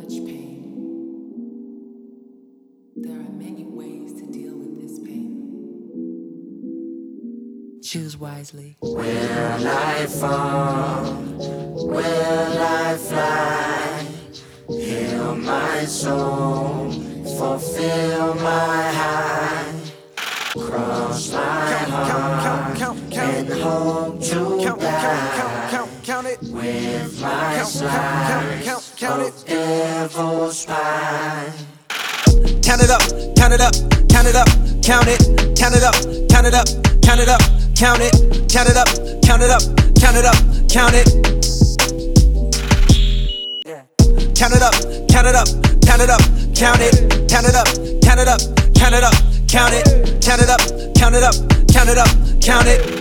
much pain. There are many ways to deal with this pain. Choose wisely. Will I fall? Will I fly? Heal my soul, fulfill my high. Cross my heart and hope to die with my slice of devil's pie. Count it up, count it up, count it up, count it, count it up, count it up, count it up, count it, count it up, count it up, count it up, count it. Count it up, count it up, count it up, count it, count it up, count it up, count it up, count it, count it up, count it up, count it up, count it.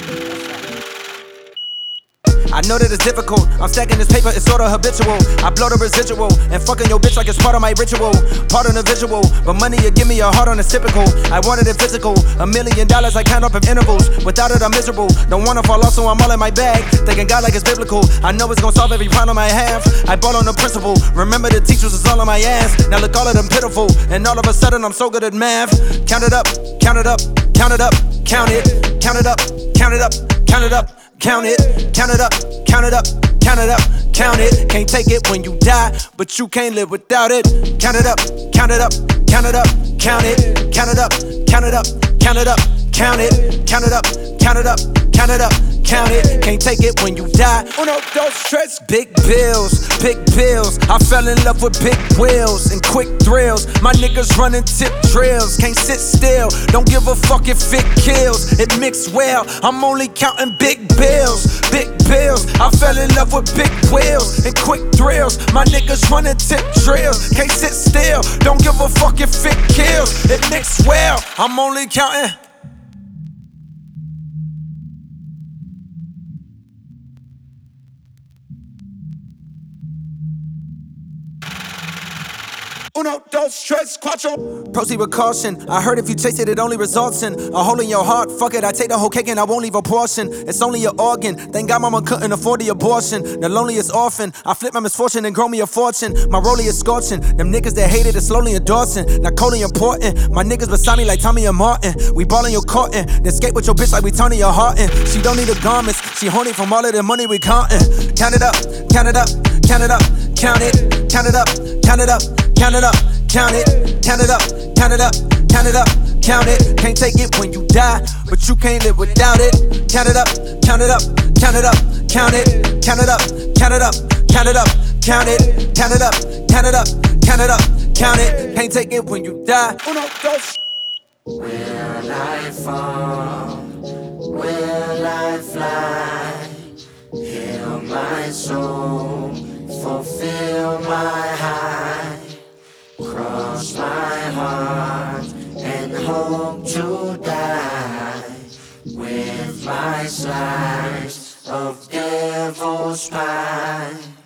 I know that it's difficult, I'm stacking this paper, it's sorta habitual. I blow the residual, and fucking your bitch like it's part of my ritual. Part of the visual, but money you give me a heart on it's typical. I wanted it physical, $1 million I count up in intervals. Without it I'm miserable, don't wanna fall off so I'm all in my bag. Thinking God like it's biblical, I know it's gonna solve every problem I have. I bought on the principle, remember the teachers was all on my ass. Now look all of them pitiful, and all of a sudden I'm so good at math. Count it up, count it up, count it up, count it, count it up, count it up, count it up. Count it, count it up, count it up, count it up, count it. Can't take it when you die, but you can't live without it. Count it up, count it up, count it up, count it, count it up, count it up, count it up, count it, count it up, count it up, count it up, count it. Can't take it when you die. Uno, dos, tres. Big bills, big bills. I fell in love with big wheels and quick thrills. My niggas running tip drills. Can't sit still, don't give a fuck if it kills. It mixed well, I'm only counting big bills. Big bills, I fell in love with big wheels and quick thrills. My niggas running tip drills. Can't sit still, don't give a fuck if it kills. It mixed well, I'm only counting. Uno, dos, tres, cuatro. Proceed with caution. I heard if you taste it, it only results in a hole in your heart. Fuck it, I take the whole cake and I won't leave a portion. It's only an organ. Thank God mama couldn't afford the abortion. The loneliest orphan. I flip my misfortune and grow me a fortune. My rollie is scorching. Them niggas that hated it slowly endorsing. Not coldly important. My niggas beside me like Tommy and Martin. We ballin' your courtin'. Then skate with your bitch like we Tony your heartin'. She don't need the garments. She horny from all of the money we countin'. Count it up, count it up, count it up, count it, count it up, count it up. Count it up, count it, count it up, count it up, count it up, count it. Can't take it when you die, but you can't live without it. Count it up, count it up, count it up, count it, count it up, count it up, count it up, count it, count it up, count it up, count it up, count it. Can't take it when you die. Uno, dos. Will I fall? Will I fly? Heal my soul, fulfill my high. Cross my heart and hope to die with my slice of devil's pie.